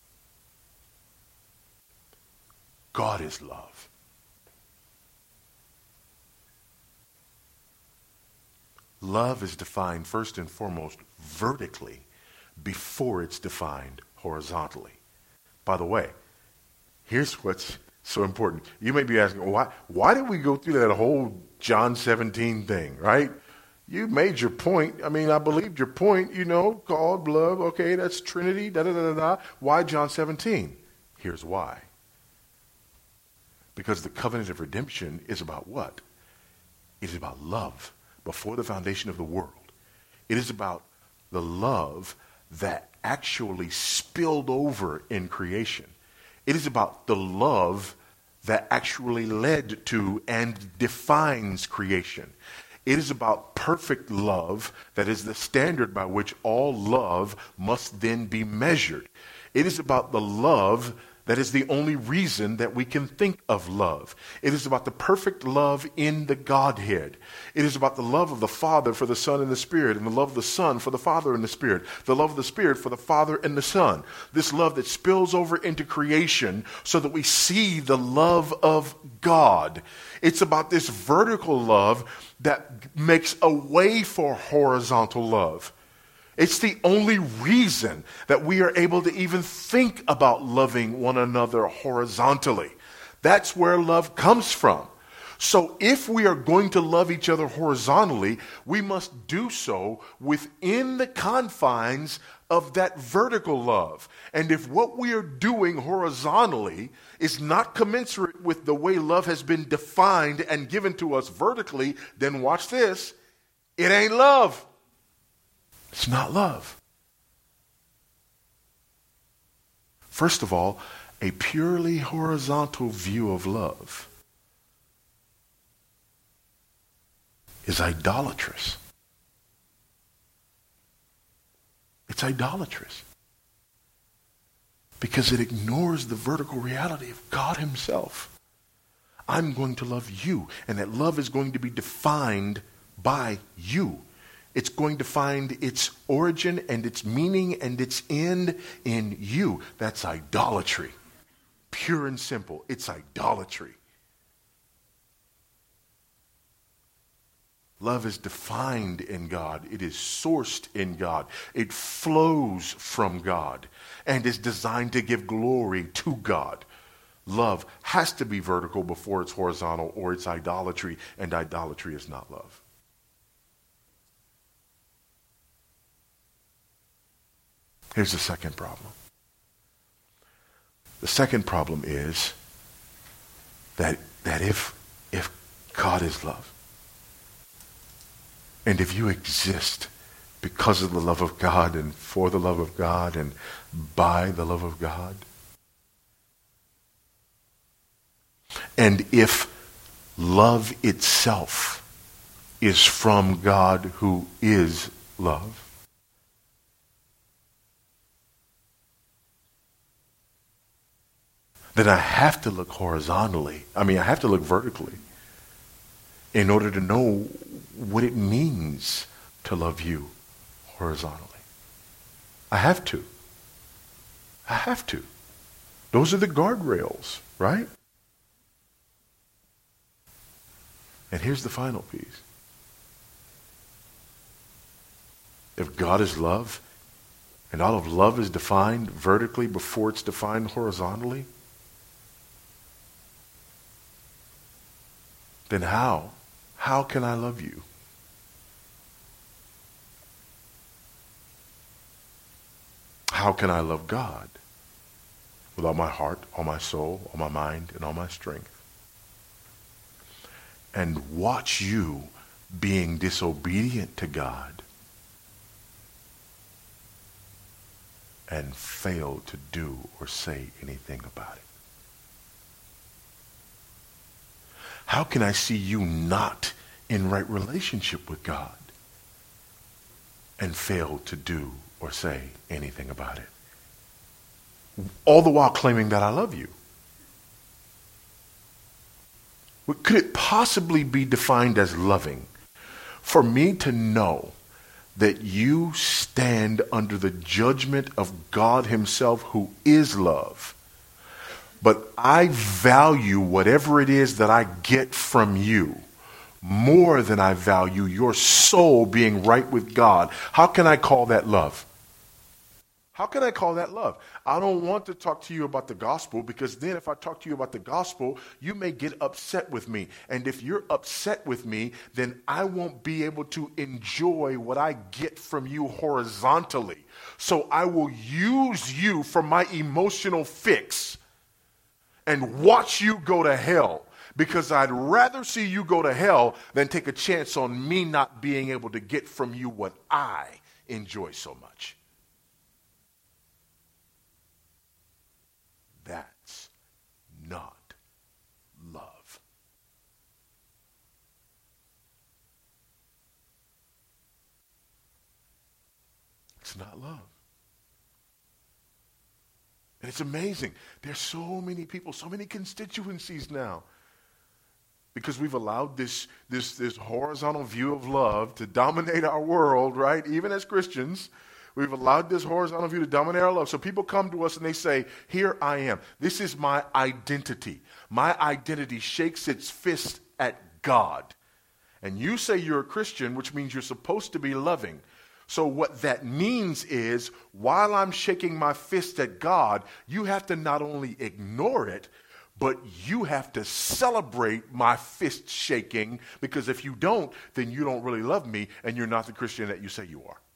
God is love. Love is defined first and foremost vertically before it's defined horizontally. By the way, here's what's So important. You may be asking, why, why did we go through that whole John seventeen thing, right? You made your point. I mean, I believed your point, you know, called, love, okay, that's Trinity, da-da-da-da-da. Why John seventeen? Here's why. Because the covenant of redemption is about what? It is about love before the foundation of the world. It is about the love that actually spilled over in creation. It is about the love that actually led to and defines creation. It is about perfect love that is the standard by which all love must then be measured. It is about the love that is the only reason that we can think of love. It is about the perfect love in the Godhead. It is about the love of the Father for the Son and the Spirit, and the love of the Son for the Father and the Spirit, the love of the Spirit for the Father and the Son. This love that spills over into creation so that we see the love of God. It's about this vertical love that makes a way for horizontal love. It's the only reason that we are able to even think about loving one another horizontally. That's where love comes from. So if we are going to love each other horizontally, we must do so within the confines of that vertical love. And if what we are doing horizontally is not commensurate with the way love has been defined and given to us vertically, then watch this, it ain't love. It's not love. First of all, a purely horizontal view of love is idolatrous. It's idolatrous because it ignores the vertical reality of God himself. I'm going to love you, and that love is going to be defined by you. It's going to find its origin and its meaning and its end in you. That's idolatry. Pure and simple. It's idolatry. Love is defined in God. It is sourced in God. It flows from God and is designed to give glory to God. Love has to be vertical before it's horizontal, or it's idolatry, and idolatry is not love. Here's the second problem. The second problem is that, that if, if God is love, and if you exist because of the love of God and for the love of God and by the love of God, and if love itself is from God who is love, then I have to look horizontally. I mean, I have to look vertically in order to know what it means to love you horizontally. I have to. I have to. Those are the guardrails, right? And here's the final piece. If God is love, and all of love is defined vertically before it's defined horizontally, then how? How can I love you? How can I love God? With all my heart, all my soul, all my mind, and all my strength. And watch you being disobedient to God and fail to do or say anything about it. How can I see you not in right relationship with God and fail to do or say anything about it? All the while claiming that I love you. Could it possibly be defined as loving for me to know that you stand under the judgment of God himself, who is love, but I value whatever it is that I get from you more than I value your soul being right with God? How can I call that love? How can I call that love? I don't want to talk to you about the gospel, because then if I talk to you about the gospel, you may get upset with me. And if you're upset with me, then I won't be able to enjoy what I get from you horizontally. So I will use you for my emotional fix and watch you go to hell, because I'd rather see you go to hell than take a chance on me not being able to get from you what I enjoy so much. That's not love. It's not love. And it's amazing. There's so many people, so many constituencies now, because we've allowed this, this, this horizontal view of love to dominate our world, right? Even as Christians, we've allowed this horizontal view to dominate our love. So people come to us and they say, here I am. This is my identity. My identity shakes its fist at God. And you say you're a Christian, which means you're supposed to be loving. So what that means is, while I'm shaking my fist at God, you have to not only ignore it, but you have to celebrate my fist shaking, because if you don't, then you don't really love me and you're not the Christian that you say you are.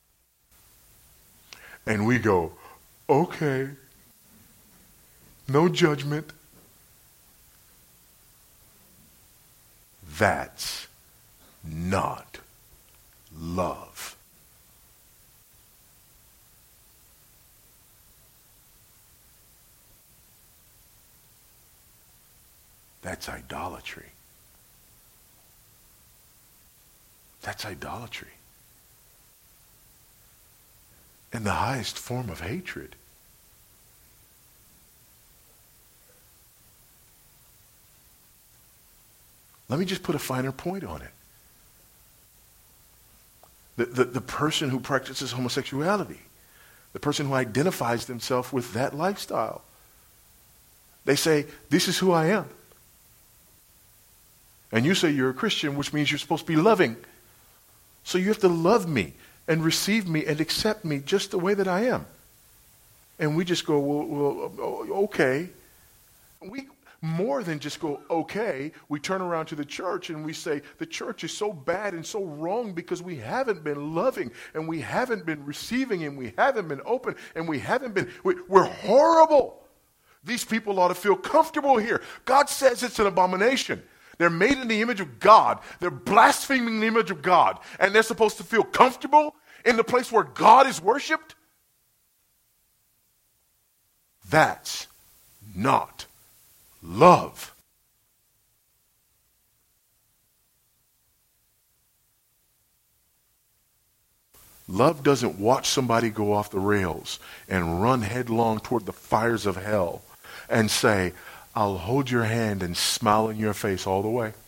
And we go, okay, no judgment. That's not love. That's idolatry. That's idolatry. And the highest form of hatred. Let me just put a finer point on it. The, the, the person who practices homosexuality, the person who identifies themselves with that lifestyle, they say, this is who I am. And you say you're a Christian, which means you're supposed to be loving. So you have to love me and receive me and accept me just the way that I am. And we just go, well, well okay. We more than just go, okay. We turn around to the church and we say, the church is so bad and so wrong because we haven't been loving and we haven't been receiving and we haven't been open and we haven't been, we, we're horrible. These people ought to feel comfortable here. God says it's an abomination. They're made in the image of God. They're blaspheming the image of God. And they're supposed to feel comfortable in the place where God is worshipped? That's not love. Love doesn't watch somebody go off the rails and run headlong toward the fires of hell and say, I'll hold your hand and smile in your face all the way.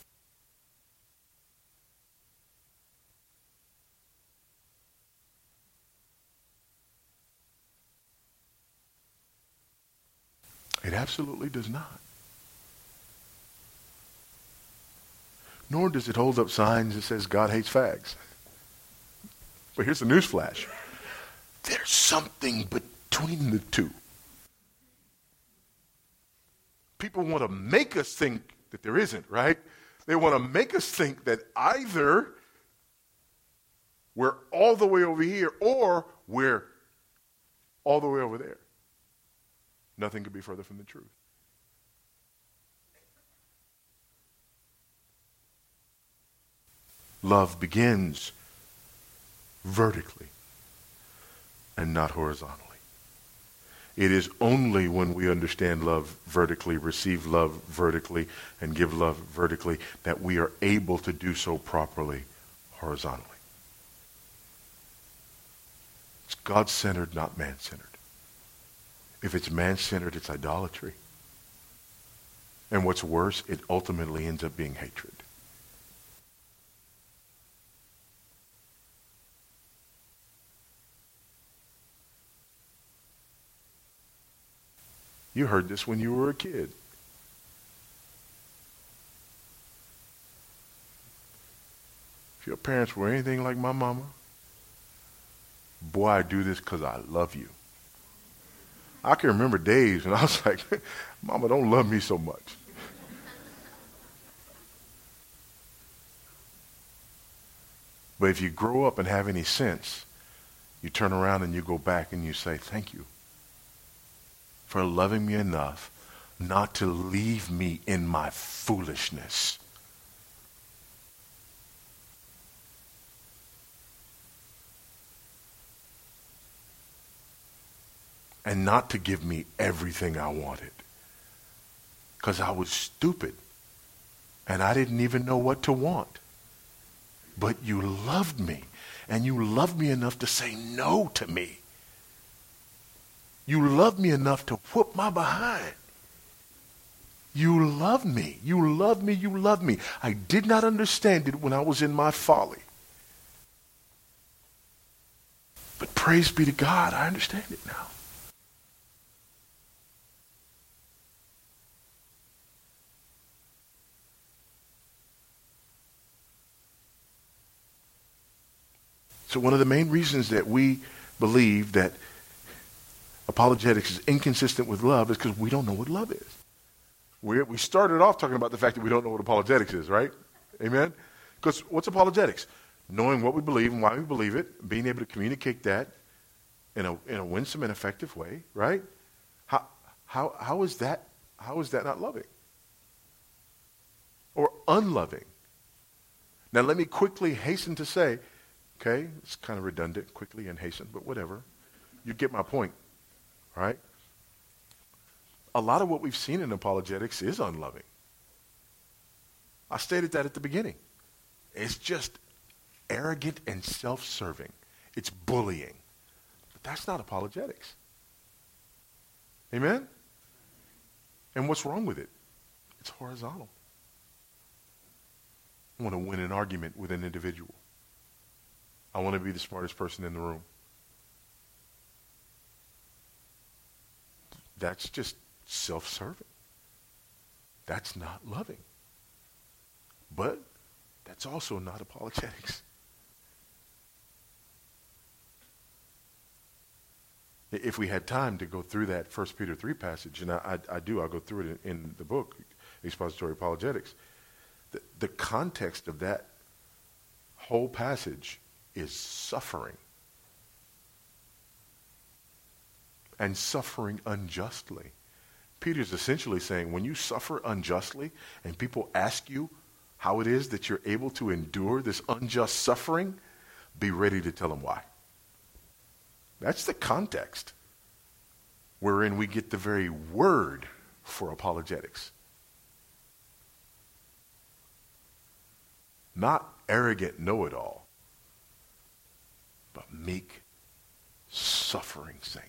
It absolutely does not. Nor does it hold up signs that says God hates fags. But here's the news flash. There's something between the two. People want to make us think that there isn't, right? They want to make us think that either we're all the way over here or we're all the way over there. Nothing could be further from the truth. Love begins vertically and not horizontally. It is only when we understand love vertically, receive love vertically, and give love vertically that we are able to do so properly horizontally. It's God-centered, not man-centered. If it's man-centered, it's idolatry. And what's worse, it ultimately ends up being hatred. You heard this when you were a kid. If your parents were anything like my mama, boy, I do this because I love you. I can remember days when I was like, Mama, don't love me so much. But if you grow up and have any sense, you turn around and you go back and you say, thank you for loving me enough not to leave me in my foolishness. And not to give me everything I wanted. Because I was stupid. And I didn't even know what to want. But you loved me. And you loved me enough to say no to me. You loved me enough to whoop my behind. You loved me. You loved me. You loved me. I did not understand it when I was in my folly. But praise be to God, I understand it now. So one of the main reasons that we believe that apologetics is inconsistent with love is because we don't know what love is. We we started off talking about the fact that we don't know what apologetics is, right? Amen? Because what's apologetics? Knowing what we believe and why we believe it, being able to communicate that in a in a winsome and effective way, right? How how how is that how is that not loving? Or unloving? Now let me quickly hasten to say, okay, it's kind of redundant, quickly and hasten, but whatever. You get my point, right? A lot of what we've seen in apologetics is unloving. I stated that at the beginning. It's just arrogant and self-serving. It's bullying. But that's not apologetics. Amen? And what's wrong with it? It's horizontal. I want to win an argument with an individual. I want to be the smartest person in the room. That's just self-serving. That's not loving. But that's also not apologetics. If we had time to go through that First Peter three passage, and I, I, I do, I'll go through it in, in the book, Expository Apologetics. The, the context of that whole passage is suffering. And suffering unjustly. Peter's essentially saying, when you suffer unjustly and people ask you how it is that you're able to endure this unjust suffering, be ready to tell them why. That's the context wherein we get the very word for apologetics. Not arrogant know-it-all, but meek, suffering saint.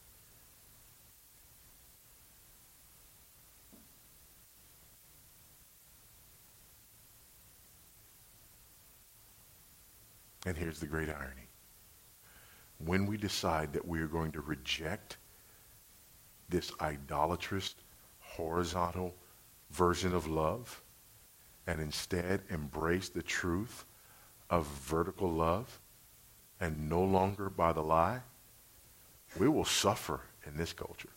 And here's the great irony. When we decide that we are going to reject this idolatrous, horizontal version of love and instead embrace the truth of vertical love and no longer by the lie, we will suffer in this culture.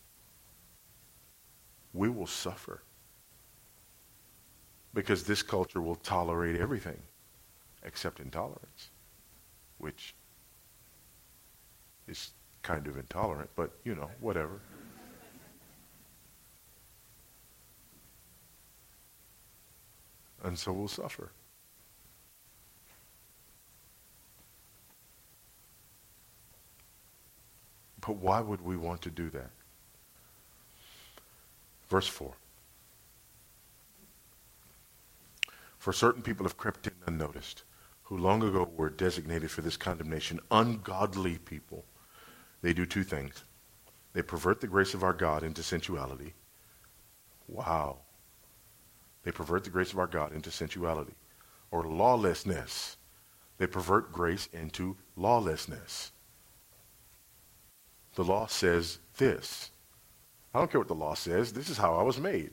We will suffer because this culture will tolerate everything except intolerance, which is kind of intolerant, but, you know, whatever. And so we'll suffer. But why would we want to do that? Verse four. For certain people have crept in unnoticed, who long ago were designated for this condemnation, ungodly people. They do two things. They pervert the grace of our God into sensuality. Wow. They pervert the grace of our God into sensuality. Or lawlessness. They pervert grace into lawlessness. The law says this. I don't care what the law says. This is how I was made.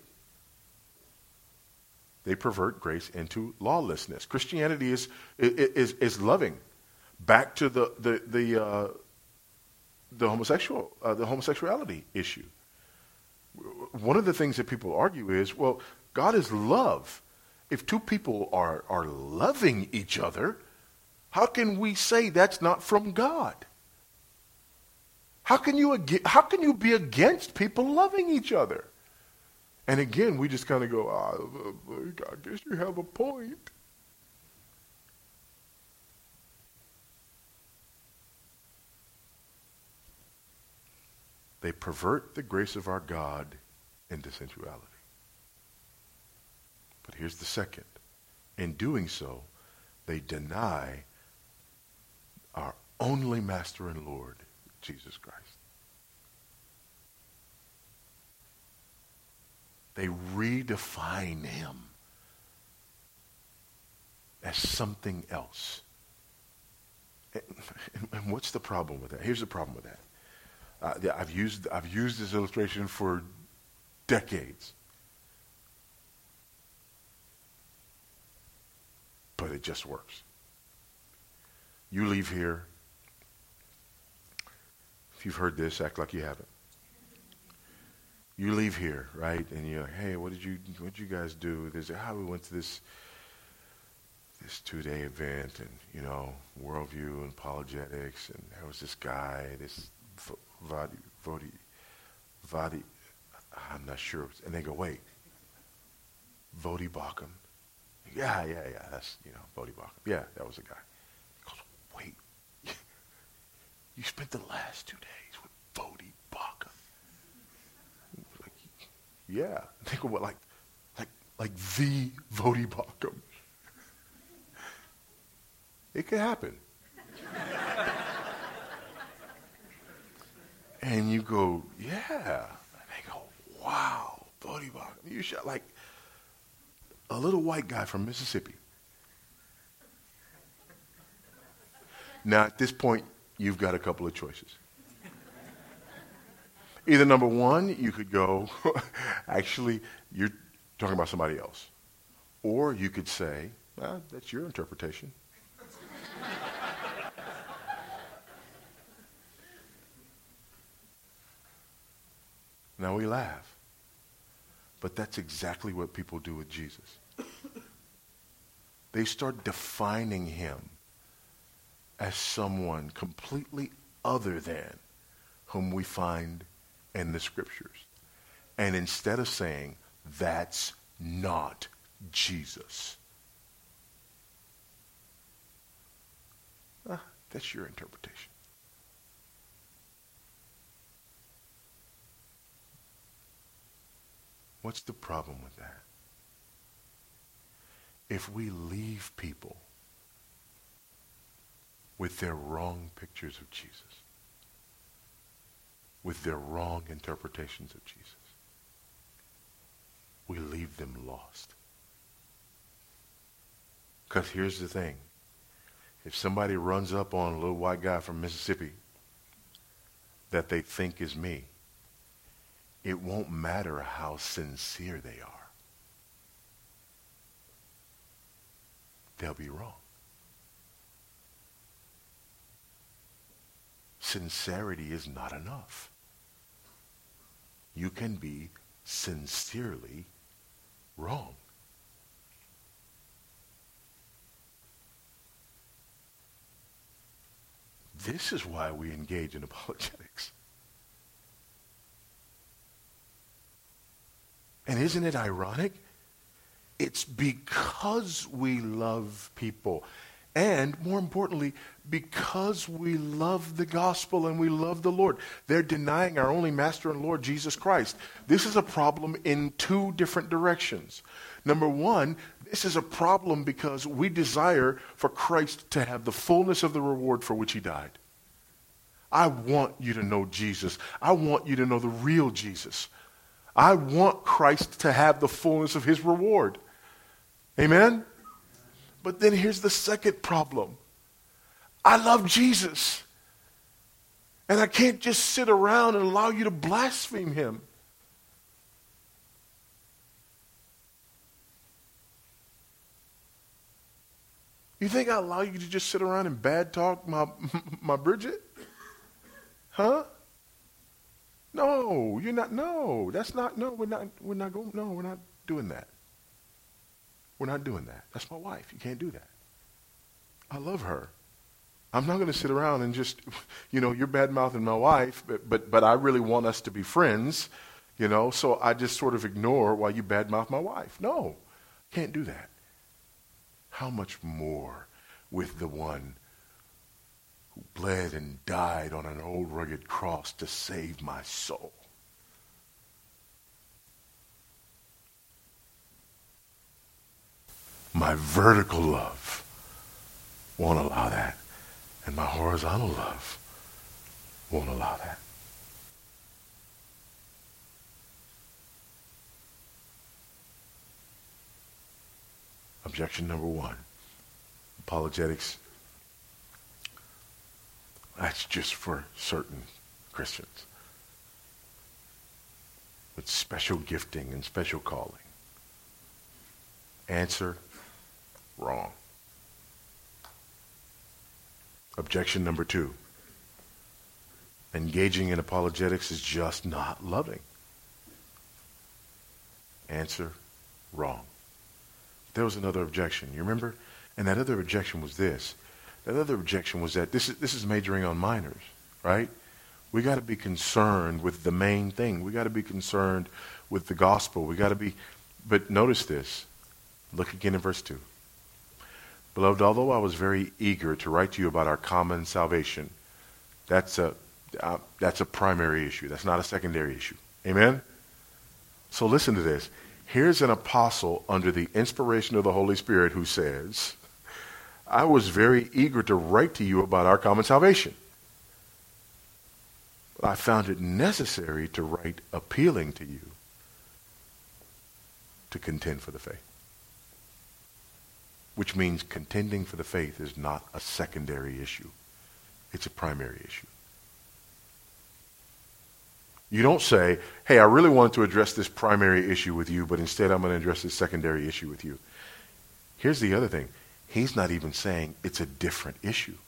They pervert grace into lawlessness. Christianity is is is loving. Back to the the the uh, the homosexual, uh, the homosexuality issue. One of the things that people argue is, well, God is love. If two people are, are loving each other, how can we say that's not from God? How can you, ag- how can you be against people loving each other? And again, we just kind of go, ah, I guess you have a point. They pervert the grace of our God into sensuality. But here's the second. In doing so, they deny our only Master and Lord, Jesus Christ. They redefine him as something else. And, and what's the problem with that? Here's the problem with that. Uh, yeah, I've used I've used this illustration for decades, but it just works. You leave here. If you've heard this, act like you haven't. You leave here, right? And you're like, hey, what did you what did you guys do? There's how we went to this this two-day event, and you know, worldview and apologetics, and there was this guy, this Vadi, Vodi, Vadi, I'm not sure. And they go, wait, Vodi Bakum? Yeah, yeah, yeah, that's, you know, Vodi Bakum. Yeah, that was the guy. He goes, wait, you spent the last two days with Vodi Bakum? Like, yeah. They go, what, like, like, like the Vodi Bakum? It could happen. And you go, yeah. And they go, wow, Vodi Bakum. You shot like a little white guy from Mississippi. Now, at this point, you've got a couple of choices. Either number one, you could go, actually, you're talking about somebody else. Or you could say, well, that's your interpretation. Now we laugh. But that's exactly what people do with Jesus. They start defining him as someone completely other than whom we find in the scriptures. And instead of saying, that's not Jesus, ah, that's your interpretation. What's the problem with that? If we leave people with their wrong pictures of Jesus, with their wrong interpretations of Jesus, we leave them lost. Because here's the thing. If somebody runs up on a little white guy from Mississippi that they think is me, it won't matter how sincere they are. They'll be wrong. Sincerity is not enough. You can be sincerely wrong. This is why we engage in apologetics. And isn't it ironic? It's because we love people. And more importantly, because we love the gospel and we love the Lord. They're denying our only Master and Lord, Jesus Christ. This is a problem in two different directions. Number one, this is a problem because we desire for Christ to have the fullness of the reward for which he died. I want you to know Jesus. I want you to know the real Jesus. I want Christ to have the fullness of his reward. Amen? But then here's the second problem. I love Jesus. And I can't just sit around and allow you to blaspheme him. You think I allow you to just sit around and bad talk my, my Bridget? Huh? No, you're not. No, that's not. No, we're not. We're not going. No, we're not doing that. We're not doing that. That's my wife. You can't do that. I love her. I'm not going to sit around and just, you know, you're bad mouthing my wife, but, but but I really want us to be friends, you know. So I just sort of ignore while you bad mouth my wife. No, can't do that. How much more with the one who bled and died on an old rugged cross to save my soul? My vertical love won't allow that, and my horizontal love won't allow that. Objection number one, apologetics, that's just for certain Christians with special gifting and special calling. Answer, wrong. Objection number two, engaging in apologetics is just not loving. Answer, wrong. There was another objection, you remember? And that other objection was this. That other objection was that this is, this is majoring on minors, right? We got to be concerned with the main thing. We got to be concerned with the gospel. We got to be, but notice this. Look again in verse two. Beloved, although I was very eager to write to you about our common salvation, that's a, uh, that's a primary issue. That's not a secondary issue. Amen? So listen to this. Here's an apostle under the inspiration of the Holy Spirit who says, I was very eager to write to you about our common salvation. I found it necessary to write appealing to you to contend for the faith. Which means contending for the faith is not a secondary issue. It's a primary issue. You don't say, hey, I really want to address this primary issue with you, but instead I'm going to address this secondary issue with you. Here's the other thing. He's not even saying it's a different issue.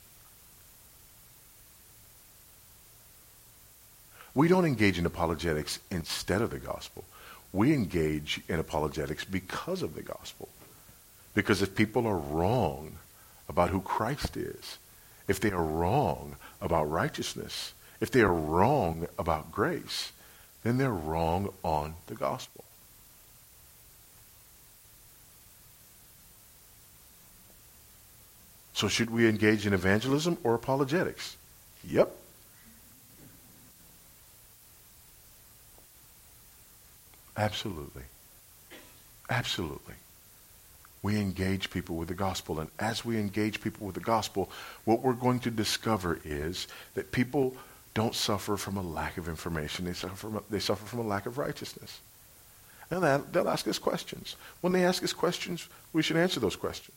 We don't engage in apologetics instead of the gospel. We engage in apologetics because of the gospel. Because if people are wrong about who Christ is, if they are wrong about righteousness, if they are wrong about grace, then they're wrong on the gospel. So should we engage in evangelism or apologetics? Yep. Absolutely. Absolutely. We engage people with the gospel. And as we engage people with the gospel, what we're going to discover is that people don't suffer from a lack of information. They suffer from a, they suffer from a lack of righteousness. And they'll, they'll ask us questions. When they ask us questions, we should answer those questions.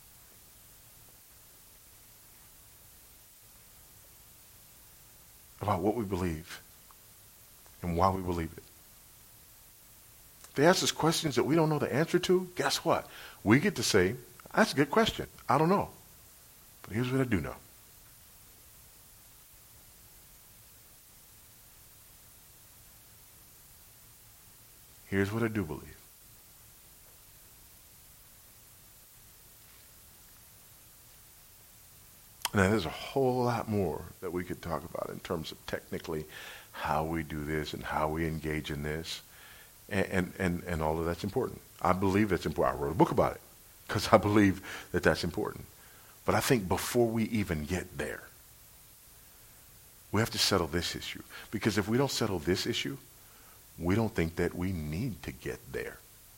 About what we believe and why we believe it. If they ask us questions that we don't know the answer to, guess what? We get to say, that's a good question. I don't know. But here's what I do know. Here's what I do believe. Now, there's a whole lot more that we could talk about in terms of technically how we do this and how we engage in this. And, and, and, and all of that's important. I believe that's important. I wrote a book about it because I believe that that's important. But I think before we even get there, we have to settle this issue. Because if we don't settle this issue, we don't think that we need to get there.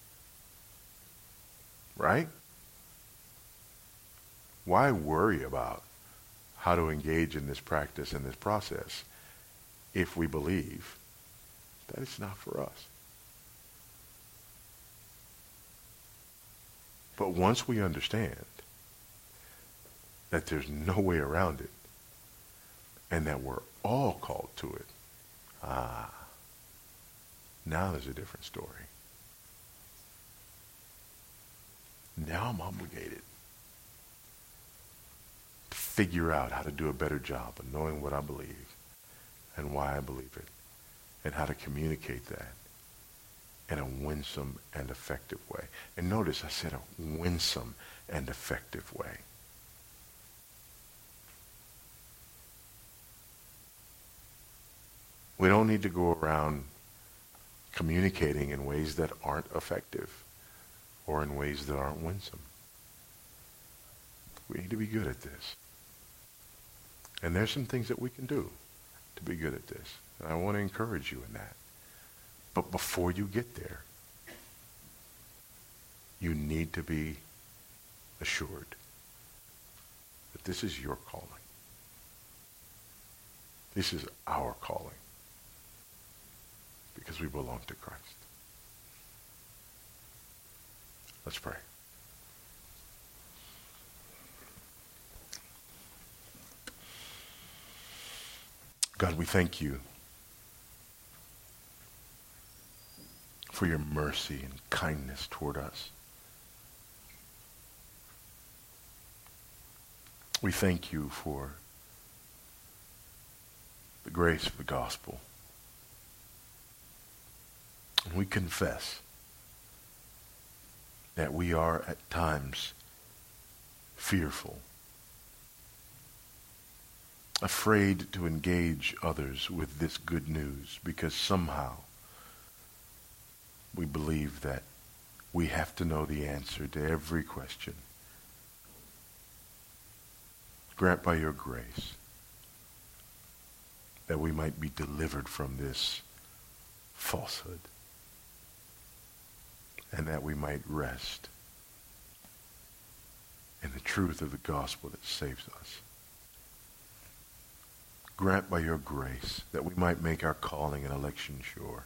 Right? Why worry about how to engage in this practice and this process if we believe that it's not for us? But once we understand that there's no way around it and that we're all called to it, ah, now there's a different story. Now I'm obligated to figure out how to do a better job of knowing what I believe and why I believe it, and how to communicate that in a winsome and effective way. And notice I said a winsome and effective way. We don't need to go around communicating in ways that aren't effective or in ways that aren't winsome. We need to be good at this. And there's some things that we can do to be good at this. And I want to encourage you in that. But before you get there, you need to be assured that this is your calling. This is our calling. Because we belong to Christ. Let's pray. God, we thank you for your mercy and kindness toward us. We thank you for the grace of the gospel. And we confess that we are at times fearful, afraid to engage others with this good news because somehow we believe that we have to know the answer to every question. Grant by your grace that we might be delivered from this falsehood and that we might rest in the truth of the gospel that saves us. Grant by your grace that we might make our calling and election sure.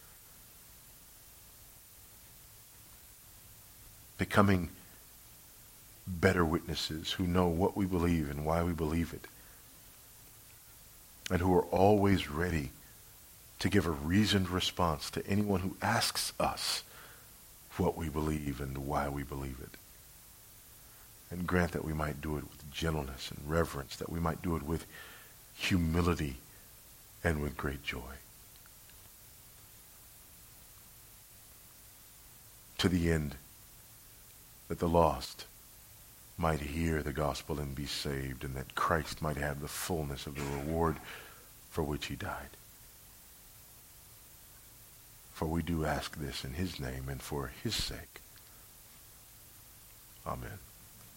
Becoming better witnesses who know what we believe and why we believe it. And who are always ready to give a reasoned response to anyone who asks us what we believe and why we believe it. And grant that we might do it with gentleness and reverence, that we might do it with humility and with great joy. To the end that the lost might hear the gospel and be saved, and that Christ might have the fullness of the reward for which he died. For we do ask this in his name and for his sake. Amen.